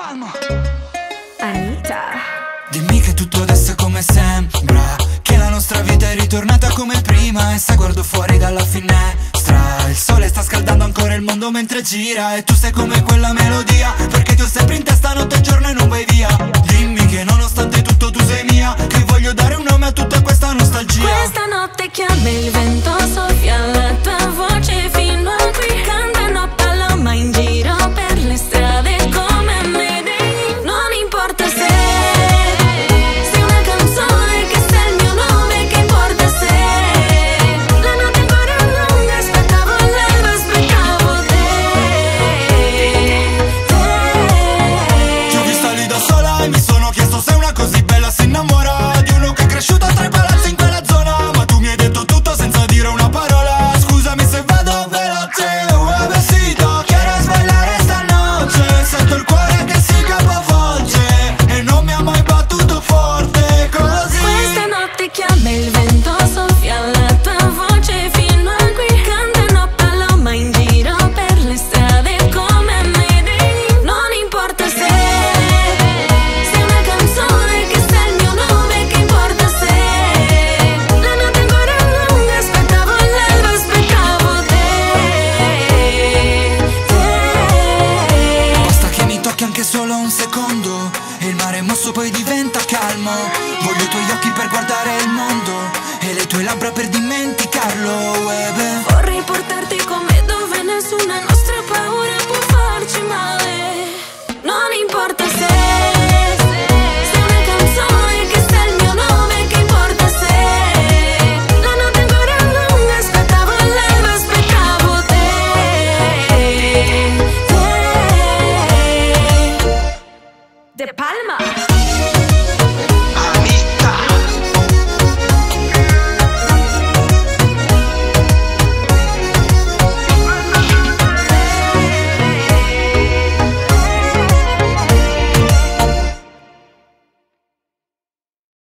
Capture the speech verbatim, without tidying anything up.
Calma. Anita. Dimmi che tutto adesso è come sembra, che la nostra vita è ritornata come prima. E se guardo fuori dalla finestra, il sole sta scaldando ancora il mondo mentre gira. E tu sei come quella melodia, perché ti ho sempre in testa notte e giorno e non vai via. Dimmi che nonostante tutto tu sei mia, che voglio dare un nome a tutta questa nostalgia. Questa notte chiama il vento, soffia la tua voce fino a qui. Cantano paloma in giro per le strade come me. Non importa se sei una canzone, che sei il mio nome, che importa se la notte ancora è lunga, aspettavo l'alba, aspettavo te, te. Ti ho vista lì da sola e mi sono chiesto se una così bella si innamora di uno che è cresciuto tra i palazzi in quella zona. Ma tu mi hai detto tutto senza dire una parola. Scusami se vado veloce, un vestito, quiero sbagliare stanotte. Sento il cuore che si capovolge e non mi ha mai battuto forte così. Questa notte chiama il vento, soffia la tua voce fino a qui. Cantano paloma in giro per le strade come me. Non importa se sei una canzone, che sei il mio nome, che importa se la notte ancora è lunga, aspettavo l'alba, aspettavo te, te. Basta che mi tocchi anche solo un secondo e il mare mosso poi diventa calmo. Voglio i tuoi occhi per guardare il mondo e le tue labbra per dimenticarlo, baby. Vorrei portarti con